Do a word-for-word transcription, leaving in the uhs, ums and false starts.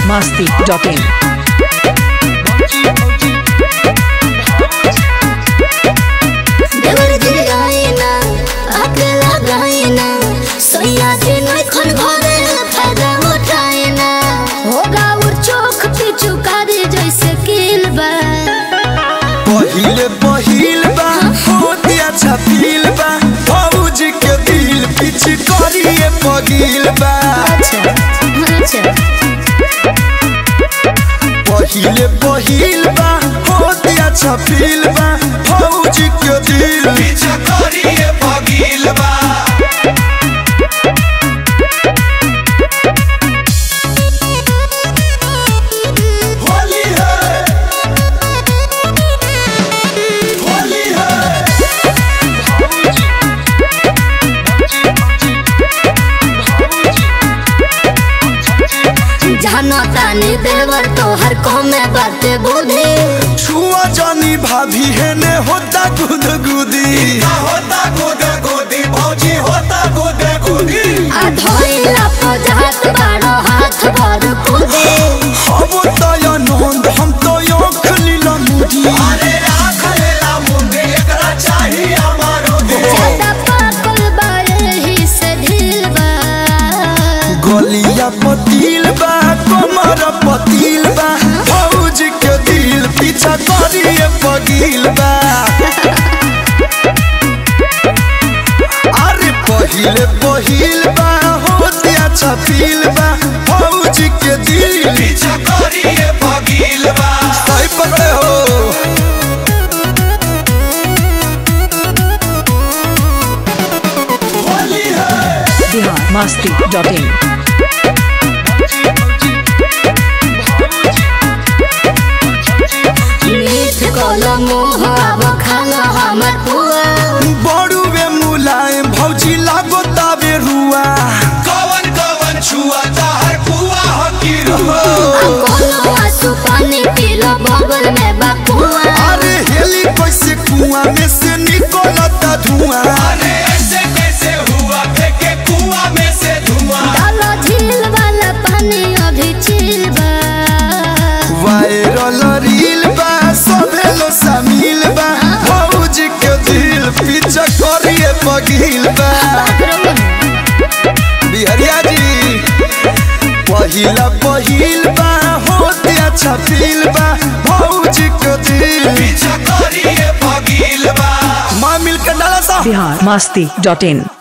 masti dot in. पहिले पहिल बा होती अच्छा फील बा भौजी के दिल पिछ करिए पगील बा पहिले पहिल बा होती अच्छा फील बा भौजी के दिल पिछ करिए पगील बा तानी देवर तोहर कमे बाते बुद्धि छुआ जानी भाभी है ने होता गुद गुदी होता गुद गुदी भौजी होता गुद गुदी आ धोइला पजात बारो हाथ भर कुदे हम तो या नंद हम तो यो खलीला मुदी अरे राख लेला मुंडी एकरा चाहिए हमारो दे ज्यादा पागल बारे ही से ढील बा गलिया पतील बा कमर पतील बा भौजी के दिल पीछा करिए पगील बा अरे पहिले पहिल बा होते अच्छा फील बा भौजी के दिल पीछा करिए पगील बा सही पकड़े हो Bihar masti dot in. बड़ू वे मुलायम भौजी लागो तावे रुआ कवन कवन छुआ ताहर कुआ हकी रुआ आंसू पानी पीलो बगल में बकुआ अरे हेली कैसे कुआं में से निकलता धुआं अरे ऐसे कैसे हुआ फेंके कुआं में से धुआं डालो झील वाला पानी अभी चिल बा वायरल रील बा सबे लो शामिल बा भौजी के दिल पीछा करिए पगील बा बिहरिया जी पहिला पहिल बा होते अच्छा फील बा भौजी के दिल पीछा करिए पगील बा मां मिलकर डाला सा Bihar masti dot in.